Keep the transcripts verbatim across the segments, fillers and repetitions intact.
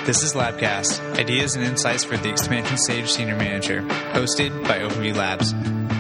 This is Labcast, ideas and insights for the expansion stage senior manager, hosted by OpenView Labs.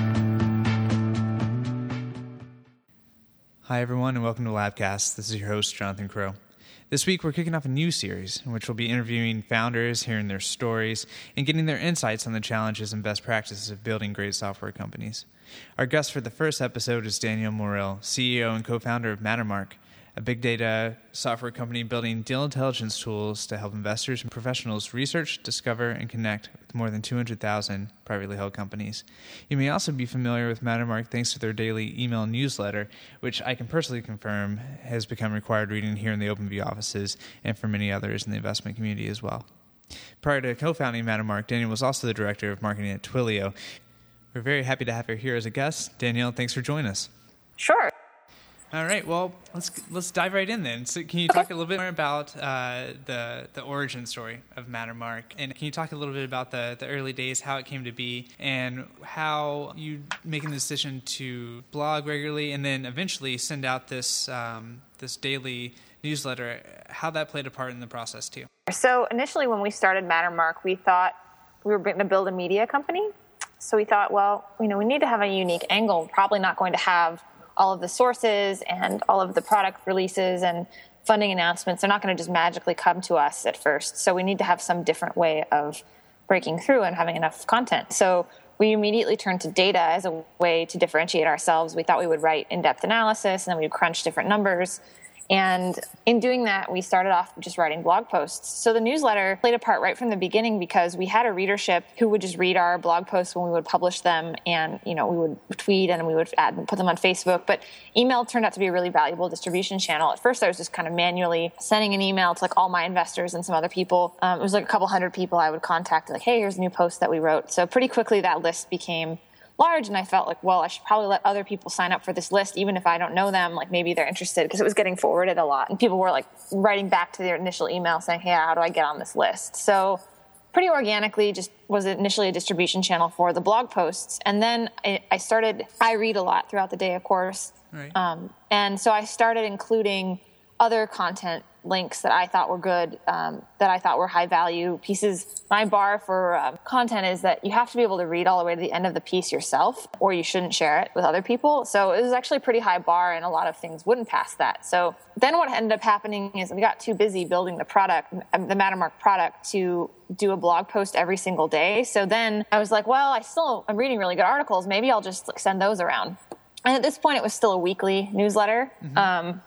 Hi everyone and welcome to Labcast. This is your host, Jonathan Crow. This week we're kicking off a new series in which we'll be interviewing founders, hearing their stories, and getting their insights on the challenges and best practices of building great software companies. Our guest for the first episode is Daniel Morrill, C E O and co-founder of Mattermark, a big data software company building deal intelligence tools to help investors and professionals research, discover, and connect with more than two hundred thousand privately held companies. You may also be familiar with Mattermark thanks to their daily email newsletter, which I can personally confirm has become required reading here in the OpenView offices and for many others in the investment community as well. Prior to co-founding Mattermark, Daniel was also the director of marketing at Twilio. We're very happy to have her here as a guest. Danielle, thanks for joining us. Sure. All right, well, let's let's dive right in then. So can you talk a little bit more about uh, the the origin story of Mattermark? And can you talk a little bit about the, the early days, how it came to be, and how you making the decision to blog regularly and then eventually send out this um, this daily newsletter, how that played a part in the process too? So initially when we started Mattermark, we thought we were going to build a media company. So we thought, well, you know, we need to have a unique angle. We're probably not going to have all of the sources and all of the product releases and funding announcements. They're not going to just magically come to us at first. So we need to have some different way of breaking through and having enough content. So we immediately turned to data as a way to differentiate ourselves. We thought we would write in-depth analysis and then we would crunch different numbers. And in doing that, we started off just writing blog posts. So the newsletter played a part right from the beginning because we had a readership who would just read our blog posts when we would publish them, and you know we would tweet and we would add and put them on Facebook. But email turned out to be a really valuable distribution channel. At first, I was just kind of manually sending an email to like all my investors and some other people. Um, it was like a couple hundred people I would contact, like, "Hey, here's a new post that we wrote." So pretty quickly, that list became large, and I felt like, well, I should probably let other people sign up for this list, even if I don't know them. Like maybe they're interested, because it was getting forwarded a lot, and people were like writing back to their initial email saying, "Hey, how do I get on this list?" So pretty organically, just was initially a distribution channel for the blog posts, and then I, I started. I read a lot throughout the day, of course, right. um, and so I started including other content links that I thought were good, um, that I thought were high value pieces. My bar for um, content is that you have to be able to read all the way to the end of the piece yourself, or you shouldn't share it with other people. So it was actually a pretty high bar, and a lot of things wouldn't pass that. So then what ended up happening is we got too busy building the product, the Mattermark product, to do a blog post every single day. So then I was like, well, I still am reading really good articles. Maybe I'll just like, send those around. And at this point, it was still a weekly newsletter. Mm-hmm. Um,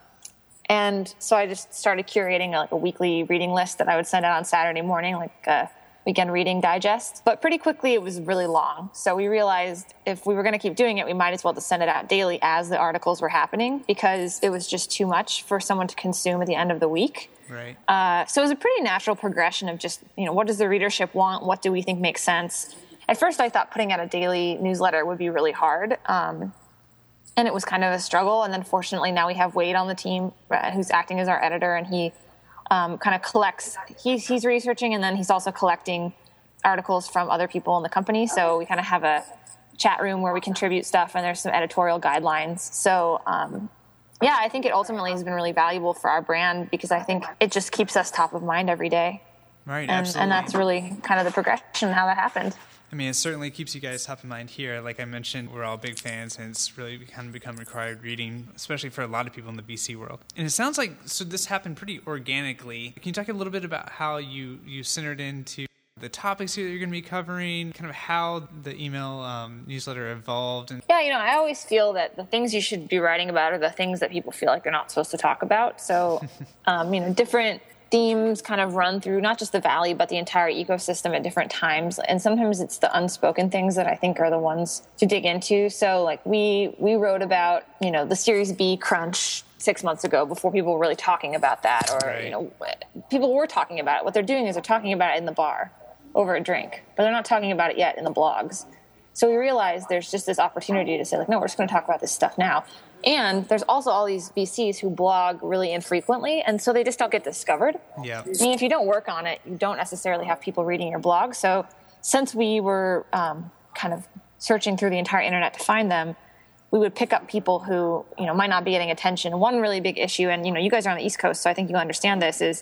And so I just started curating a, like a weekly reading list that I would send out on Saturday morning, like a weekend reading digest. But pretty quickly it was really long. So we realized if we were going to keep doing it, we might as well just send it out daily as the articles were happening, because it was just too much for someone to consume at the end of the week. Right. Uh, so it was a pretty natural progression of just, you know, what does the readership want? What do we think makes sense? At first I thought putting out a daily newsletter would be really hard. Um, And it was kind of a struggle. And then fortunately now we have Wade on the team uh, who's acting as our editor, and he um, kind of collects, he's, he's researching, and then he's also collecting articles from other people in the company. So we kind of have a chat room where we contribute stuff, and there's some editorial guidelines. So um, yeah, I think it ultimately has been really valuable for our brand, because I think it just keeps us top of mind every day. Right, and, absolutely. And that's really kind of the progression, how that happened. I mean, it certainly keeps you guys top of mind here. Like I mentioned, we're all big fans, and it's really kind of become required reading, especially for a lot of people in the V C world. And it sounds like, so this happened pretty organically. Can you talk a little bit about how you, you centered into the topics that you're going to be covering, kind of how the email um, newsletter evolved? And yeah, you know, I always feel that the things you should be writing about are the things that people feel like they're not supposed to talk about. So, um, you know, different themes kind of run through not just the Valley, but the entire ecosystem at different times. And sometimes it's the unspoken things that I think are the ones to dig into. So like we, we wrote about, you know, the Series B crunch six months ago before people were really talking about that, or, right. you know, people were talking about it. What they're doing is they're talking about it in the bar over a drink, but they're not talking about it yet in the blogs. So we realized there's just this opportunity to say like, no, we're just going to talk about this stuff now. And there's also all these V Cs who blog really infrequently, and so they just don't get discovered. Yeah. I mean, if you don't work on it, you don't necessarily have people reading your blog. So since we were um, kind of searching through the entire internet to find them, we would pick up people who, you know, might not be getting attention. One really big issue, and, you know, you guys are on the East Coast, so I think you understand this, is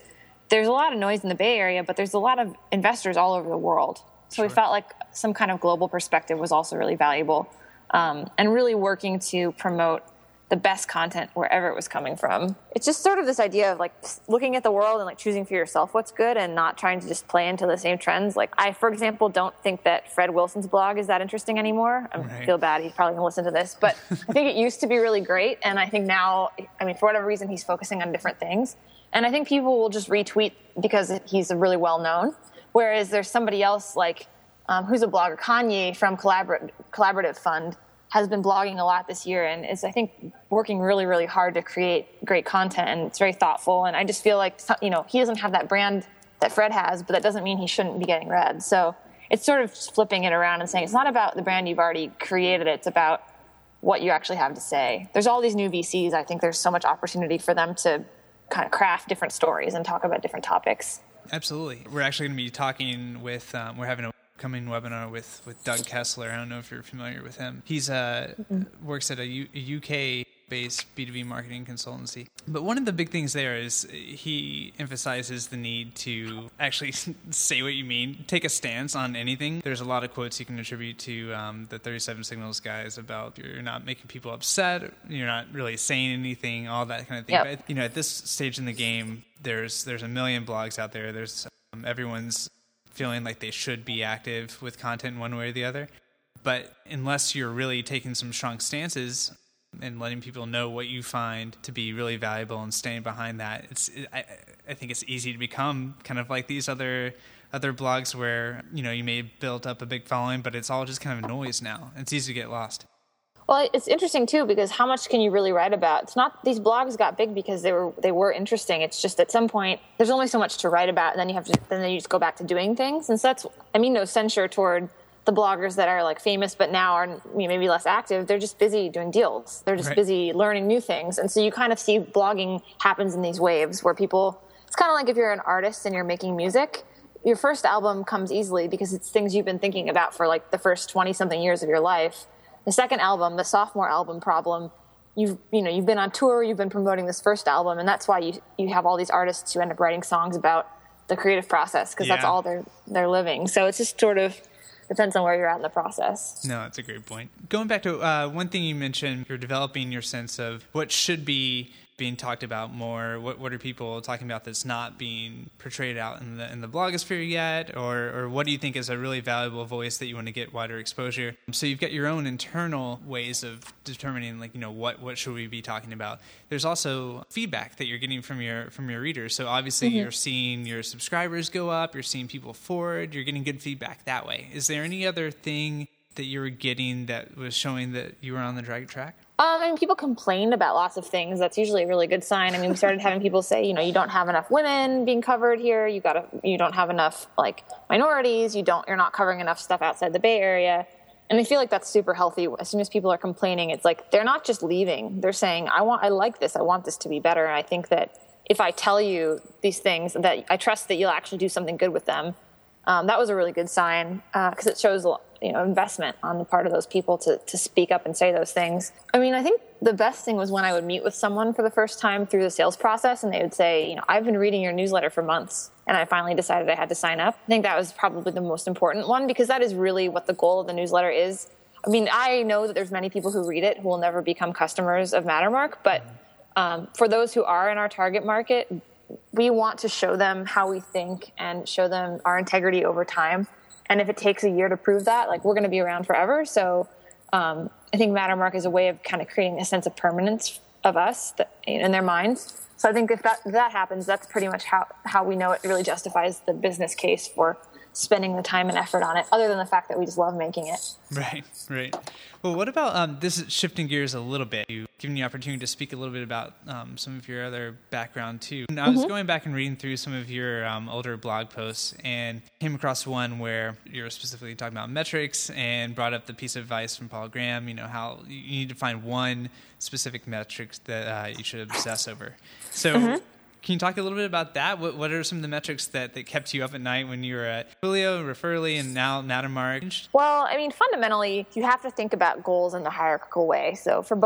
there's a lot of noise in the Bay Area, but there's a lot of investors all over the world. So sure. we felt like some kind of global perspective was also really valuable, um, and really working to promote the best content wherever it was coming from. It's just sort of this idea of like looking at the world and like choosing for yourself what's good and not trying to just play into the same trends. Like I, for example, don't think that Fred Wilson's blog is that interesting anymore. I right. feel bad. He's probably gonna listen to this, but I think it used to be really great. And I think now, I mean, for whatever reason, he's focusing on different things. And I think people will just retweet because he's really well known. Whereas there's somebody else like, um, who's a blogger, Kanye from Collabor- Collaborative Fund, has been blogging a lot this year and is, I think, working really, really hard to create great content, and it's very thoughtful. And I just feel like, you know, he doesn't have that brand that Fred has, but that doesn't mean he shouldn't be getting read. So it's sort of flipping it around and saying it's not about the brand you've already created, it's about what you actually have to say. There's all these new V Cs. I think there's so much opportunity for them to kind of craft different stories and talk about different topics. Absolutely. We're actually going to be talking with, um, we're having a coming webinar with, with Doug Kessler. I don't know if you're familiar with him. He's uh, mm-hmm. works at a, U- a U K-based B two B marketing consultancy. But one of the big things there is he emphasizes the need to actually say what you mean, take a stance on anything. There's a lot of quotes you can attribute to um, the thirty-seven Signals guys about you're not making people upset, you're not really saying anything, all that kind of thing. Yep. But you know, at this stage in the game, there's there's a million blogs out there. There's um, everyone's feeling like they should be active with content one way or the other. But unless you're really taking some strong stances and letting people know what you find to be really valuable and staying behind that, it's I, I think it's easy to become kind of like these other other blogs where, you know, you may have built up a big following, but it's all just kind of noise now. It's easy to get lost. Well, it's interesting too, because how much can you really write about? It's not, these blogs got big because they were they were interesting. It's just at some point there's only so much to write about, and then you have to then you just go back to doing things. And so that's, I mean, no censure toward the bloggers that are like famous but now are, you know, maybe less active. They're just busy doing deals. They're just right. busy learning new things. And so you kind of see blogging happens in these waves where people, it's kind of like if you're an artist and you're making music, your first album comes easily because it's things you've been thinking about for like the first twenty something years of your life. The second album, the sophomore album problem, you've you know you've been on tour, you've been promoting this first album, and that's why you you have all these artists who end up writing songs about the creative process because yeah. that's all they're they're living. So it's just sort of depends on where you're at in the process. No, that's a great point. Going back to uh, one thing you mentioned, you're developing your sense of what should be being talked about more. What what are people talking about that's not being portrayed out in the in the blogosphere yet, or or what do you think is a really valuable voice that you want to get wider exposure? So you've got your own internal ways of determining, like, you know, what what should we be talking about. There's also feedback that you're getting from your from your readers. So obviously mm-hmm. you're seeing your subscribers go up, you're seeing people forward, you're getting good feedback that way. Is there any other thing that you were getting that was showing that you were on the right track? Um, I mean, people complain about lots of things. That's usually a really good sign. I mean, we started having people say, you know, you don't have enough women being covered here. You got to, you don't have enough like minorities. You don't, you're not covering enough stuff outside the Bay Area. And I feel like that's super healthy. As soon as people are complaining, it's like they're not just leaving. They're saying, I want, I like this. I want this to be better. And I think that if I tell you these things, that I trust that you'll actually do something good with them. Um, that was a really good sign because uh, it shows, you know, investment on the part of those people to to speak up and say those things. I mean, I think the best thing was when I would meet with someone for the first time through the sales process, and they would say, you know, I've been reading your newsletter for months, and I finally decided I had to sign up. I think that was probably the most important one because that is really what the goal of the newsletter is. I mean, I know that there's many people who read it who will never become customers of Mattermark, but um, for those who are in our target market, we want to show them how we think and show them our integrity over time. And if it takes a year to prove that, like, we're going to be around forever. So um, I think Mattermark is a way of kind of creating a sense of permanence of us that, in their minds. So I think if that, if that happens, that's pretty much how, how we know it really justifies the business case for spending the time and effort on it, other than the fact that we just love making it. Right, right. Well, what about, um, this is shifting gears a little bit. You've given the opportunity to speak a little bit about um, some of your other background too. And I was mm-hmm. going back and reading through some of your um, older blog posts and came across one where you were specifically talking about metrics and brought up the piece of advice from Paul Graham, you know, how you need to find one specific metric that uh, you should obsess over. So mm-hmm. Can you talk a little bit about that? What what are some of the metrics that, that kept you up at night when you were at Twilio, Referrly, and now Mattermark? Well, I mean, fundamentally, you have to think about goals in the hierarchical way. So for both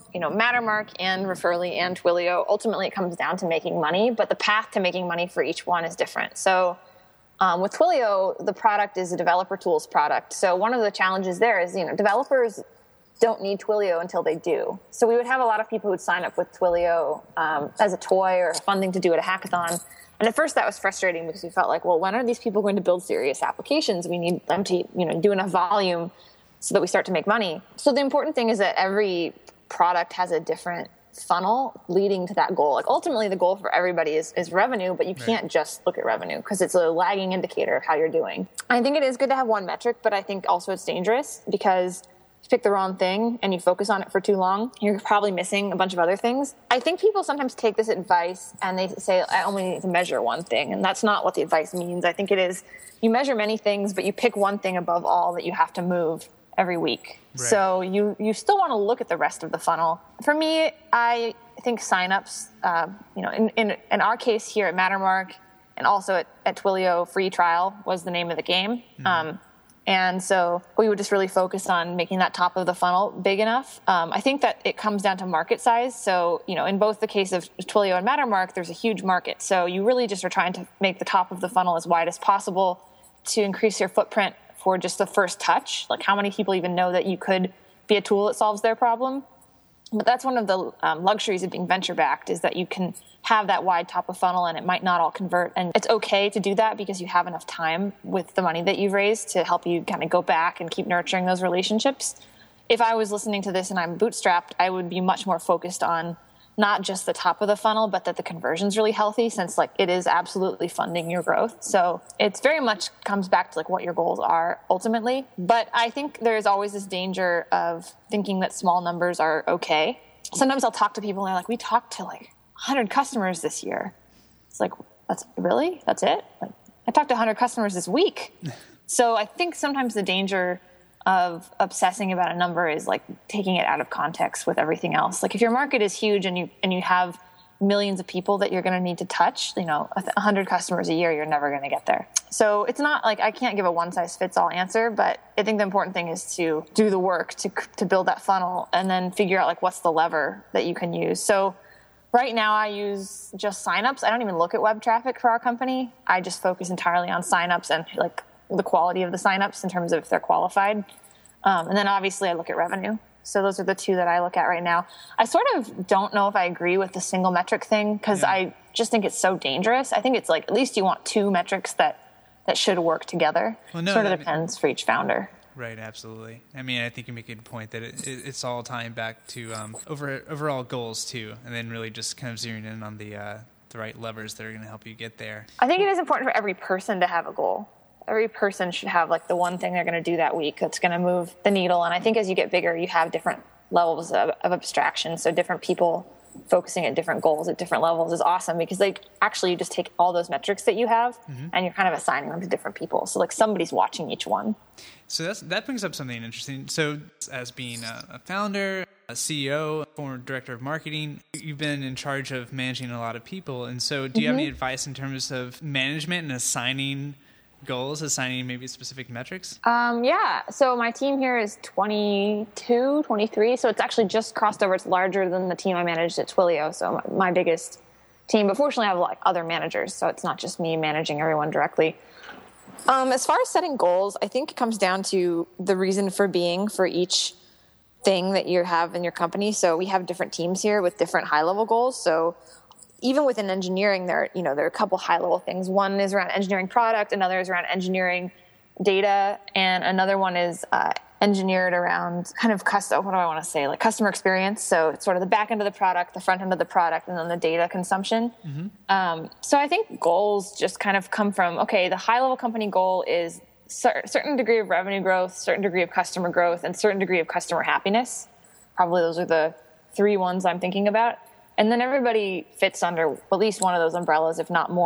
you know, Mattermark and Referly and Twilio, ultimately it comes down to making money, but the path to making money for each one is different. So um, with Twilio, the product is a developer tools product. So one of the challenges there is, you know, developers don't need Twilio until they do. So we would have a lot of people who'd sign up with Twilio um, as a toy or funding to do at a hackathon. And at first that was frustrating because we felt like, well, when are these people going to build serious applications? We need them to, you know, do enough volume so that we start to make money. So the important thing is that every product has a different funnel leading to that goal. Like ultimately the goal for everybody is, is revenue, but you can't right. just look at revenue because it's a lagging indicator of how you're doing. I think it is good to have one metric, but I think also it's dangerous because if you pick the wrong thing and you focus on it for too long, you're probably missing a bunch of other things. I think people sometimes take this advice and they say, I only need to measure one thing. And that's not what the advice means. I think it is, you measure many things, but you pick one thing above all that you have to move every week. Right. So you, you still want to look at the rest of the funnel. For me, I think signups, uh, you know, in, in, in our case here at Mattermark and also at, at Twilio, free trial was the name of the game. Mm-hmm. Um, And so we would just really focus on making that top of the funnel big enough. Um, I think that it comes down to market size. So, you know, in both the case of Twilio and Mattermark, there's a huge market. So you really just are trying to make the top of the funnel as wide as possible to increase your footprint for just the first touch. Like how many people even know that you could be a tool that solves their problem? But that's one of the um, luxuries of being venture-backed is that you can have that wide top of funnel and it might not all convert. And it's okay to do that because you have enough time with the money that you've raised to help you kind of go back and keep nurturing those relationships. If I was listening to this and I'm bootstrapped, I would be much more focused on not just the top of the funnel, but that the conversion's really healthy since like it is absolutely funding your growth. So it's very much comes back to like what your goals are ultimately. But I think there's always this danger of thinking that small numbers are okay. Sometimes I'll talk to people and they're like, we talked to like one hundred customers this year. It's like, that's really? That's it? Like, I talked to one hundred customers this week. So I think sometimes the danger of obsessing about a number is like taking it out of context with everything else. Like if your market is huge and you and you have millions of people that you're going to need to touch, you know, one hundred customers a year, you're never going to get there. So it's not like I can't give a one-size-fits-all answer, but I think the important thing is to do the work to to build that funnel and then figure out like what's the lever that you can use. So right now I use just signups. I don't even look at web traffic for our company. I just focus entirely on signups and like the quality of the signups in terms of if they're qualified. Um, and then obviously I look at revenue. So those are the two that I look at right now. I sort of don't know if I agree with the single metric thing because yeah. I just think it's so dangerous. I think it's like at least you want two metrics that, that should work together. Well, no, sort of depends mean, for each founder. Right, absolutely. I mean, I think you make a good point that it, it, it's all tying back to um, over, overall goals too, and then really just kind of zeroing in on the uh, the right levers that are going to help you get there. I think it is important for every person to have a goal. Every person should have like the one thing they're going to do that week that's going to move the needle. And I think as you get bigger, you have different levels of, of abstraction. So different people focusing at different goals at different levels is awesome because like actually you just take all those metrics that you have mm-hmm. and you're kind of assigning them to different people. So like somebody's watching each one. So that's, that brings up something interesting. So as being a, a founder, a C E O, former director of marketing, you've been in charge of managing a lot of people. And so do you mm-hmm. have any advice in terms of management and assigning goals, assigning maybe specific metrics? Um, yeah. So my team here is twenty-two, twenty-three. So it's actually just crossed over. It's larger than the team I managed at Twilio. So my, my biggest team. But fortunately, I have like other managers. So it's not just me managing everyone directly. Um, as far as setting goals, I think it comes down to the reason for being for each thing that you have in your company. So we have different teams here with different high-level goals. So even within engineering, there, you know, there are a couple high-level things. One is around engineering product, another is around engineering data, and another one is uh, engineered around kind of custom. What do I want to say? Like customer experience. So it's sort of the back end of the product, the front end of the product, and then the data consumption. Mm-hmm. Um, so I think goals just kind of come from okay. The high-level company goal is cer- certain degree of revenue growth, certain degree of customer growth, and certain degree of customer happiness. Probably those are the three ones I'm thinking about. And then everybody fits under at least one of those umbrellas, if not more.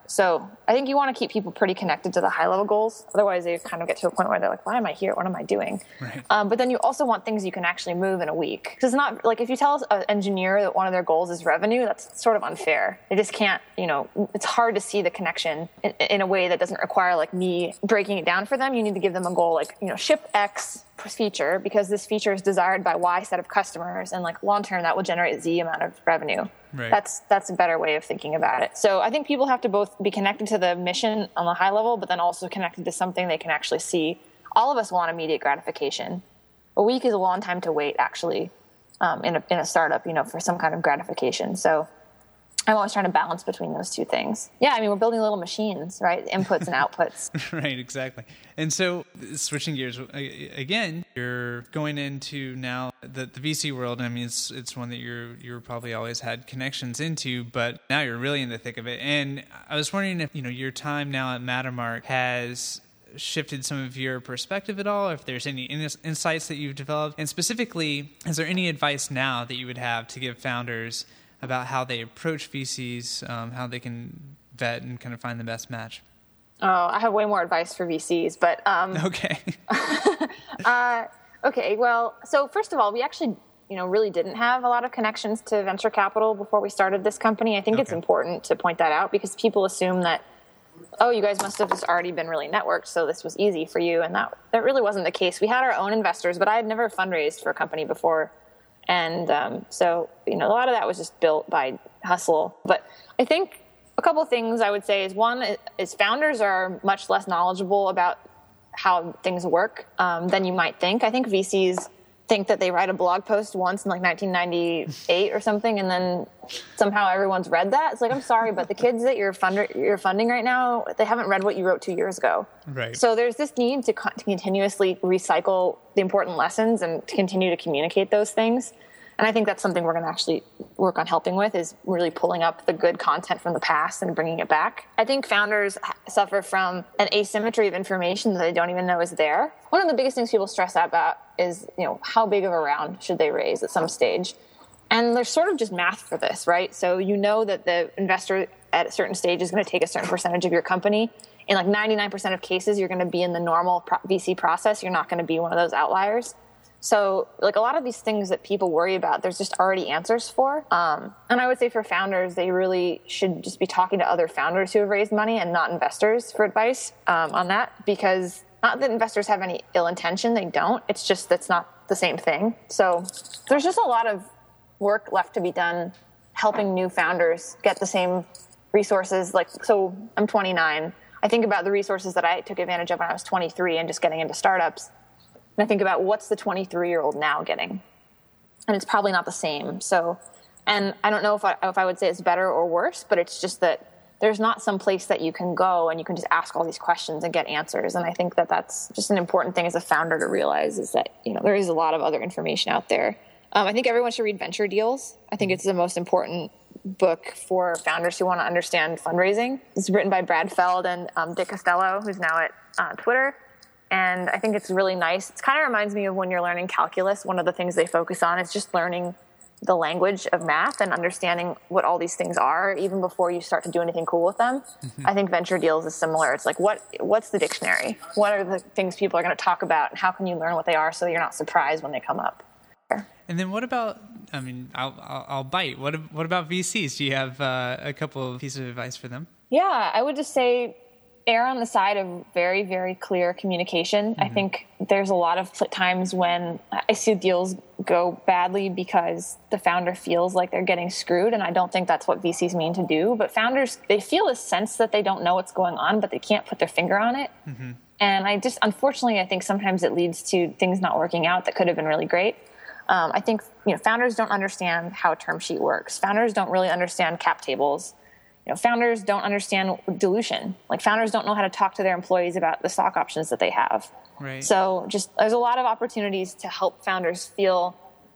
So I think you want to keep people pretty connected to the high level goals. Otherwise they kind of get to a point where they're like, why am I here? What am I doing? Right. Um, but then you also want things you can actually move in a week. Because it's not like if you tell an engineer that one of their goals is revenue, that's sort of unfair. They just can't, you know, it's hard to see the connection in, in a way that doesn't require like me breaking it down for them. You need to give them a goal like, you know, ship X feature because this feature is desired by Y set of customers, and like long term that will generate Z amount of revenue. Right. That's that's a better way of thinking about it. So I think people have to both be connected to the mission on the high level, but then also connected to something they can actually see. All of us want immediate gratification. A week is a long time to wait, actually, um, in a in a startup, you know, for some kind of gratification. So I'm always trying to balance between those two things. Yeah, I mean, we're building little machines, right? Inputs and outputs. Right, exactly. And so switching gears, again, you're going into now the, the V C world. I mean, it's it's one that you're you're probably always had connections into, but now you're really in the thick of it. And I was wondering if, you know, your time now at Mattermark has shifted some of your perspective at all, if there's any in- insights that you've developed. And specifically, is there any advice now that you would have to give founders about how they approach V Cs, um, how they can vet and kind of find the best match? Oh, I have way more advice for V Cs, but... Um, okay. uh, okay, well, so first of all, we actually, you know, really didn't have a lot of connections to venture capital before we started this company. I think okay. it's important to point that out because people assume that, oh, you guys must have just already been really networked, so this was easy for you, and that, that really wasn't the case. We had our own investors, but I had never fundraised for a company before. And um, so, you know, a lot of that was just built by hustle. But I think a couple of things I would say is one is founders are much less knowledgeable about how things work um, than you might think. I think V Cs think that they write a blog post once in like nineteen ninety-eight or something, and then somehow everyone's read that. It's like, I'm sorry, but the kids that you're, funder, you're funding right now, they haven't read what you wrote two years ago. Right. So there's this need to, co- to continuously recycle the important lessons and to continue to communicate those things. And I think that's something we're going to actually work on helping with, is really pulling up the good content from the past and bringing it back. I think founders suffer from an asymmetry of information that they don't even know is there. One of the biggest things people stress out about is, you know, how big of a round should they raise at some stage? And there's sort of just math for this, right? So you know that the investor at a certain stage is going to take a certain percentage of your company. In like ninety-nine percent of cases, you're going to be in the normal V C process. You're not going to be one of those outliers. So like a lot of these things that people worry about, there's just already answers for. Um, and I would say for founders, they really should just be talking to other founders who have raised money and not investors for advice um, on that, because not that investors have any ill intention. They don't. It's just that's not the same thing. So there's just a lot of work left to be done helping new founders get the same resources. Like, so I'm twenty-nine. I think about the resources that I took advantage of when I was twenty-three and just getting into startups. And I think about what's the twenty-three-year-old now getting, and it's probably not the same. So, and I don't know if I, if I would say it's better or worse, but it's just that there's not some place that you can go and you can just ask all these questions and get answers. And I think that that's just an important thing as a founder to realize, is that, you know, there is a lot of other information out there. Um, I think everyone should read Venture Deals. I think it's the most important book for founders who want to understand fundraising. It's written by Brad Feld and um, Dick Costello, who's now at uh, Twitter. And I think it's really nice. It kind of reminds me of when you're learning calculus. One of the things they focus on is just learning the language of math and understanding what all these things are, even before you start to do anything cool with them. Mm-hmm. I think Venture Deals is similar. It's like, what what's the dictionary? What are the things people are going to talk about? And how can you learn what they are so you're not surprised when they come up? And then what about, I mean, I'll, I'll, I'll bite. What what about V Cs? Do you have uh, a couple of pieces of advice for them? Yeah, I would just say err on the side of very, very clear communication. Mm-hmm. I think there's a lot of times when I see deals go badly because the founder feels like they're getting screwed, and I don't think that's what V Cs mean to do. But founders, they feel a sense that they don't know what's going on, but they can't put their finger on it. Mm-hmm. And I just, unfortunately, I think sometimes it leads to things not working out that could have been really great. Um, I think, you know, founders don't understand how a term sheet works. Founders don't really understand cap tables. You know, founders don't understand dilution. Like, founders don't know how to talk to their employees about the stock options that they have. Right. So just there's a lot of opportunities to help founders feel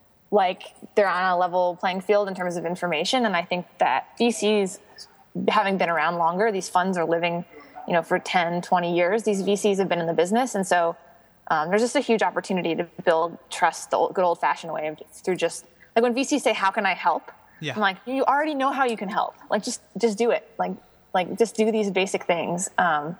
like they're on a level playing field in terms of information. And I think that V Cs, having been around longer, these funds are living, you know, for ten, twenty years. These V Cs have been in the business. And so um, there's just a huge opportunity to build trust the good old-fashioned way through just, like, when V Cs say, how can I help? Yeah. I'm like, you already know how you can help. Like, just just do it. Like, Like, just do these basic things. Um,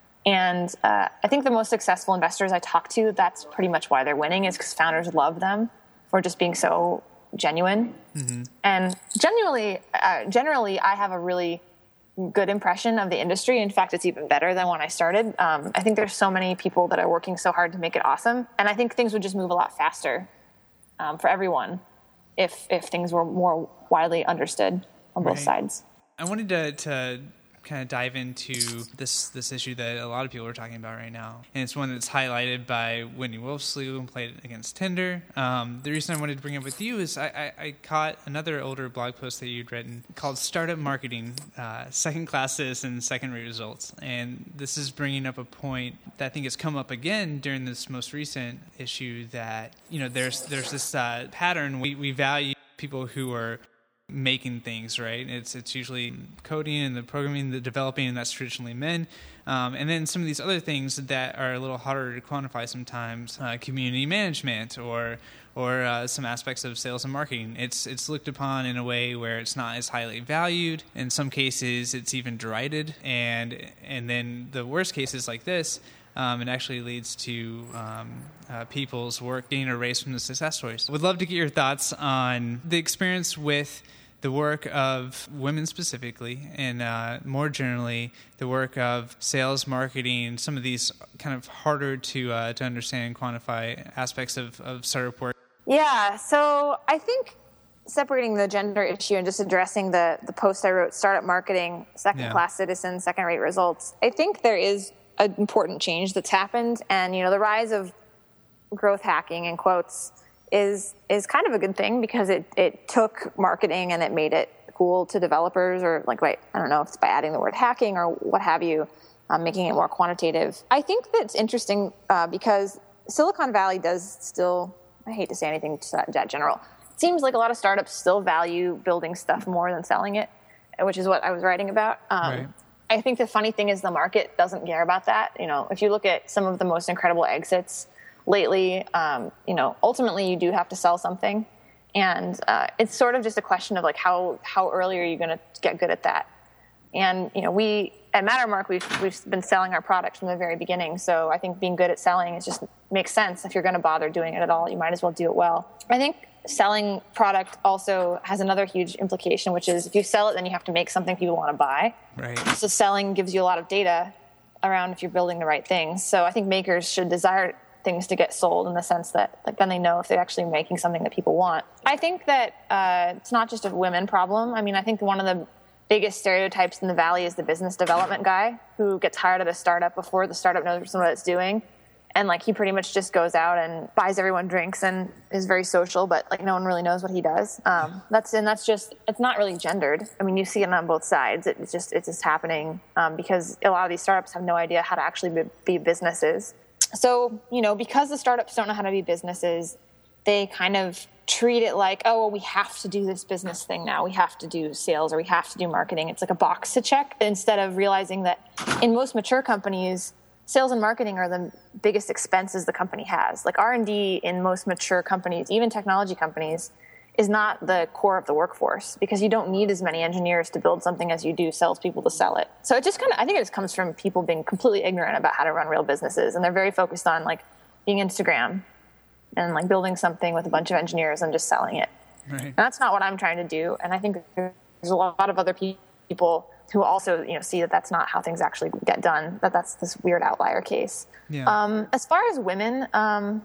and uh, I think the most successful investors I talk to, that's pretty much why they're winning, is because founders love them for just being so genuine. Mm-hmm. And genuinely, uh, generally, I have a really good impression of the industry. In fact, it's even better than when I started. Um, I think there's so many people that are working so hard to make it awesome. And I think things would just move a lot faster um, for everyone if if things were more widely understood on both right. sides. I wanted to, to kind of dive into this this issue that a lot of people are talking about right now. And it's one that's highlighted by Whitney Wolfsley, who played against Tinder. Um, the reason I wanted to bring it up with you is I, I, I caught another older blog post that you'd written called Startup Marketing, uh, Second-Class Citizen, Second-Rate Results. And this is bringing up a point that I think has come up again during this most recent issue that, you know, there's there's this uh, pattern. We, we value people who are making things, right? It's it's usually coding and the programming, the developing, and that's traditionally men. Um, and then some of these other things that are a little harder to quantify sometimes, uh, community management or or uh, some aspects of sales and marketing. It's it's looked upon in a way where it's not as highly valued. In some cases, it's even derided. And and then the worst cases like this, Um, it actually leads to um, uh, people's work getting erased from the success stories. Would love to get your thoughts on the experience with the work of women specifically, and uh, more generally, the work of sales, marketing, some of these kind of harder to uh, to understand and quantify aspects of, of startup work. Yeah, so I think separating the gender issue and just addressing the, the post I wrote, Startup Marketing, Second-Class yeah. Citizen, Second-Rate Results, I think there is an important change that's happened, and you know the rise of growth hacking in quotes is is kind of a good thing because it it took marketing and it made it cool to developers, or like wait I don't know if it's by adding the word hacking or what have you, um, making it more quantitative. I think that's interesting uh, because Silicon Valley does still, I hate to say anything to that, that general, it seems like a lot of startups still value building stuff more than selling it, which is what I was writing about. Um, right. I think the funny thing is the market doesn't care about that. You know, if you look at some of the most incredible exits lately, um, you know, ultimately you do have to sell something. And uh, it's sort of just a question of like how, how early are you going to get good at that? And, you know, we at Mattermark, we've, we've been selling our product from the very beginning. So I think being good at selling is just makes sense. If you're going to bother doing it at all, you might as well do it well. I think selling product also has another huge implication, which is if you sell it, then you have to make something people want to buy. Right. So selling gives you a lot of data around if you're building the right things. So I think makers should desire things to get sold in the sense that like then they know if they're actually making something that people want. I think that uh, it's not just a women problem. I mean, I think one of the biggest stereotypes in the Valley is the business development guy who gets hired at a startup before the startup knows what it's doing. And like he pretty much just goes out and buys everyone drinks and is very social, but like no one really knows what he does. Um, that's and that's just it's not really gendered. I mean, you see it on both sides. It, it's just it's just happening um, because a lot of these startups have no idea how to actually be, be businesses. So you know, because the startups don't know how to be businesses, they kind of treat it like, oh, well, we have to do this business thing now. We have to do sales or we have to do marketing. It's like a box to check instead of realizing that in most mature companies, sales and marketing are the biggest expenses the company has. Like R and D in most mature companies, even technology companies, is not the core of the workforce because you don't need as many engineers to build something as you do salespeople to sell it. So it just kind of, I think it just comes from people being completely ignorant about how to run real businesses. And they're very focused on like being Instagram and like building something with a bunch of engineers and just selling it. Right. And that's not what I'm trying to do. And I think there's a lot of other people who also, you know, see that that's not how things actually get done, that that's this weird outlier case. Yeah. Um, as far as women, um,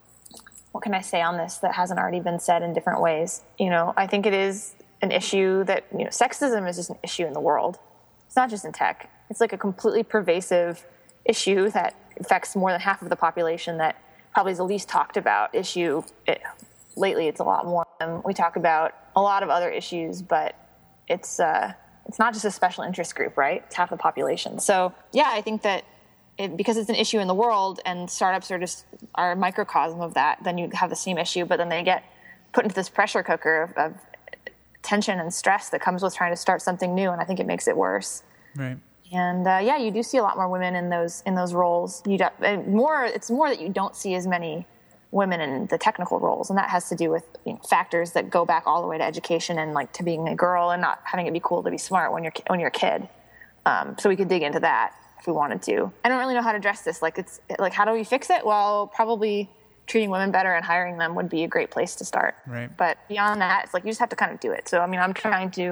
what can I say on this that hasn't already been said in different ways? You know, I think it is an issue that, you know, sexism is just an issue in the world. It's not just in tech. It's like a completely pervasive issue that affects more than half of the population that probably is the least talked about issue. It, lately, it's a lot more. Um, we talk about a lot of other issues, but it's... Uh, It's not just a special interest group, right? It's half the population. So, yeah, I think that it, because it's an issue in the world and startups are just are a microcosm of that, then you have the same issue, but then they get put into this pressure cooker of, of tension and stress that comes with trying to start something new, and I think it makes it worse. Right. And uh, yeah, you do see a lot more women in those in those roles. You do, more. It's more that you don't see as many women in the technical roles, and that has to do with you know, factors that go back all the way to education and like to being a girl and not having it be cool to be smart when you're when you're a kid. Um, so we could dig into that if we wanted to. I don't really know how to address this. Like, it's like, how do we fix it? Well, probably treating women better and hiring them would be a great place to start. Right. But beyond that, it's like you just have to kind of do it. So, I mean, I'm trying to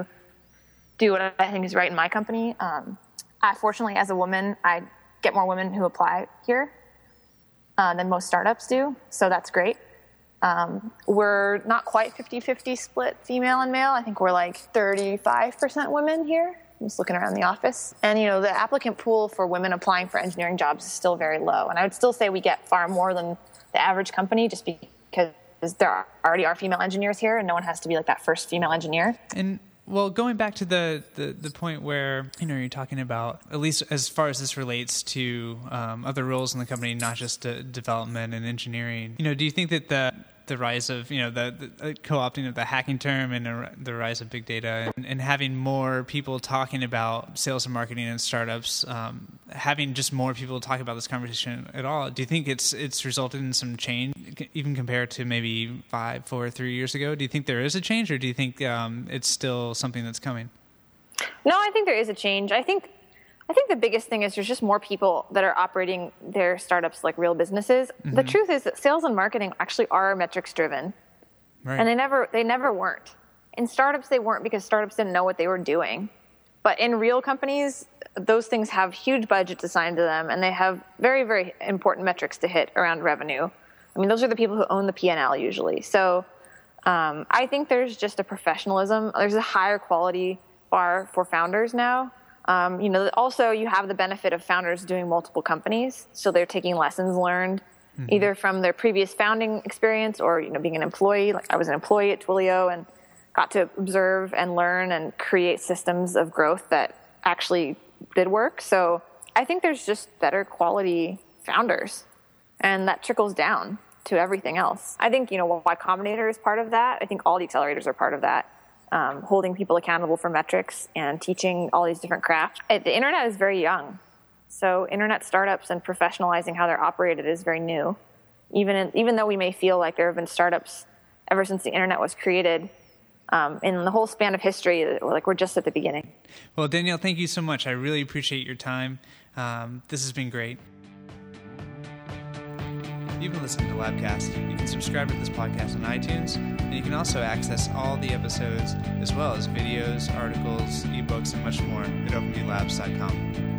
do what I think is right in my company. Um, I, fortunately, as a woman, I get more women who apply here uh, than most startups do. So that's great. Um, we're not quite fifty-fifty split female and male. I think we're like thirty-five percent women here. I'm just looking around the office. And, you know, the applicant pool for women applying for engineering jobs is still very low. And I would still say we get far more than the average company just because there are, already are female engineers here and no one has to be like that first female engineer. And well, going back to the, the, the point where, you know, you're talking about, at least as far as this relates to um, other roles in the company, not just uh, development and engineering, you know, do you think that the the rise of, you know, the, the co-opting of the hacking term and the, the rise of big data and, and having more people talking about sales and marketing and startups, um, having just more people talk about this conversation at all, do you think it's it's resulted in some change, even compared to maybe five, four, three years ago? Do you think there is a change, or do you think um, it's still something that's coming? No, I think there is a change. I think I think the biggest thing is there's just more people that are operating their startups like real businesses. Mm-hmm. The truth is that sales and marketing actually are metrics driven. Right. And they never they never weren't. In startups, they weren't because startups didn't know what they were doing. But in real companies, those things have huge budgets assigned to them, and they have very, very important metrics to hit around revenue. I mean, those are the people who own the P and L usually. So um, I think there's just a professionalism. There's a higher quality bar for founders now. Um, you know, also you have the benefit of founders doing multiple companies, so they're taking lessons learned mm-hmm. either from their previous founding experience or, you know, being an employee. Like I was an employee at Twilio and got to observe and learn and create systems of growth that actually did work. So I think there's just better quality founders, and that trickles down to everything else. I think, you know, Y Combinator is part of that. I think all the accelerators are part of that. Um, holding people accountable for metrics and teaching all these different crafts. The internet is very young. So internet startups and professionalizing how they're operated is very new. Even in, even though we may feel like there have been startups ever since the internet was created, um, in the whole span of history, like we're just at the beginning. Well, Danielle, thank you so much. I really appreciate your time. Um, this has been great. You've been listening to Labcast. You can subscribe to this podcast on iTunes, and you can also access all the episodes, as well as videos, articles, ebooks, and much more at open view labs dot com.